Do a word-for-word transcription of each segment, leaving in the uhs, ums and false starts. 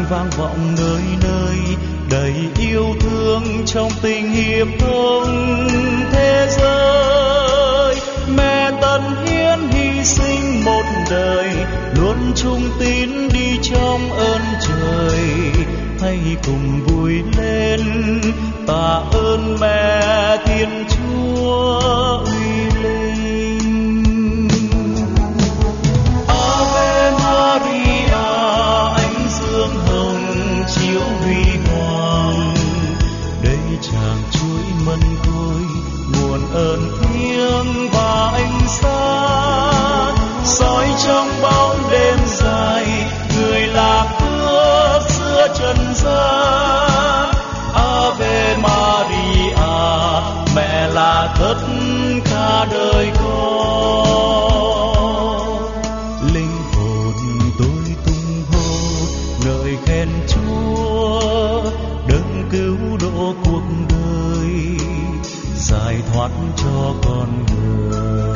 vang vọng nơi nơi, đầy yêu thương trong tình hiệp thông thế giới. Mẹ tận hiến hy sinh một đời, luôn trung tín đi trong ơn trời. Hãy cùng vui lên tạ ơn mẹ Thiên Chúa uy linh. Ave Maria, ánh dương hồng chiếu huy hoàng, đây chàng chuỗi mân côi, nguồn ơn thiêng và ánh sáng. Soi trong bóng đêm dài, người lạc bước giữa trần gian. Ave Maria, mẹ là tất cả đời con. Linh hồn tôi tung hô ngợi khen Chúa, đấng cứu độ cuộc đời, giải thoát cho con người.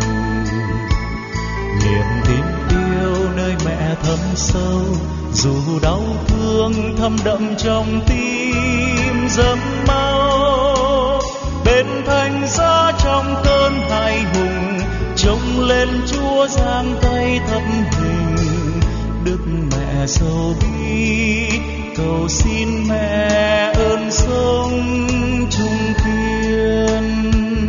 Niềm tin yêu nơi mẹ thấm sâu, dù đau thương thâm đậm trong tim dẫm máu. Bên thánh giá trong cơn hài hùng, trông lên Chúa giang tay thấp hình. Đức mẹ sâu bi cầu xin mẹ ơn sống trung kiên.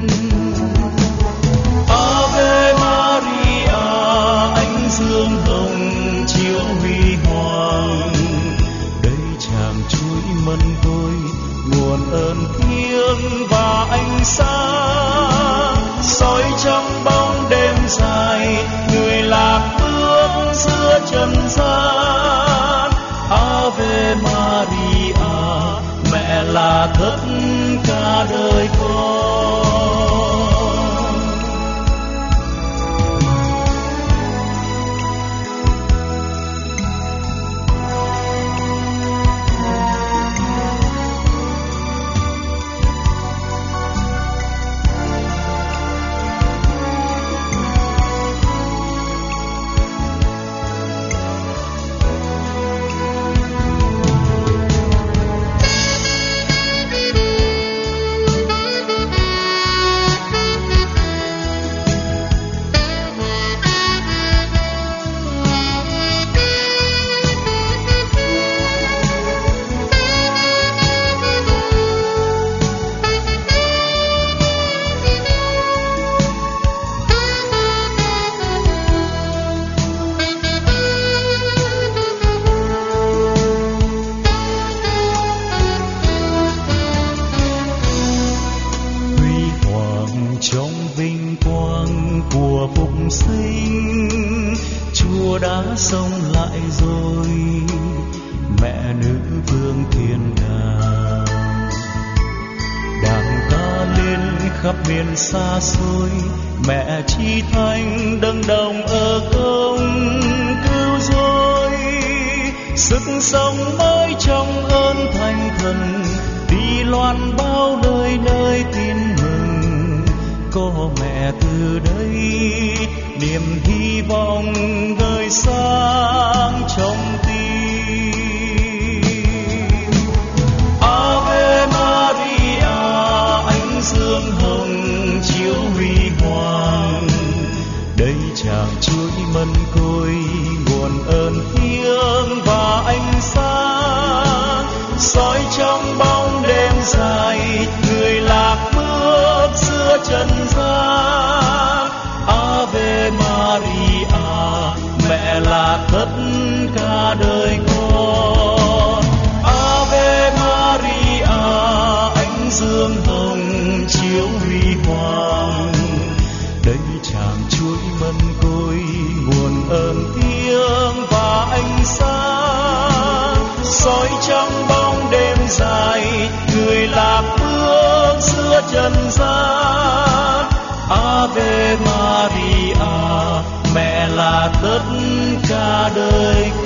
Ave Maria, ánh dương hồng chiếu huy hoàng, đây chàng chuỗi mân côi, nguồn ơn thiêng và ánh sáng. Soi trong bóng đêm dài, người lạc bước giữa trần gian. Ave Maria, mẹ là tất cả đời con. Sống lại rồi mẹ nữ vương thiên đàng, đàn ca lên khắp miền xa xôi. Mẹ chi thánh đấng đồng ở công cứu rỗi, sức sống mới trong ơn thành thần, đi loan bao nơi nơi tin mừng. Có mẹ từ đây niềm hy vọng ngời sáng trong tim. Ave Maria, ánh dương hồng chiếu huy hoàng, đây chàng chuỗi mân côi, nguồn ơn thiêng và ánh sáng. Soi trong bóng đêm dài, người lạc bước giữa trần gian. Ave Maria, mẹ là tất cả đời con. Ave Maria, ánh dương hồng chiếu huy hoàng, đây chàng chuỗi mân côi, nguồn ơn thiêng và ánh sáng. Soi trong bóng đêm dài, người lạc bước giữa trần gian. Ave Maria, mẹ là tất cả đời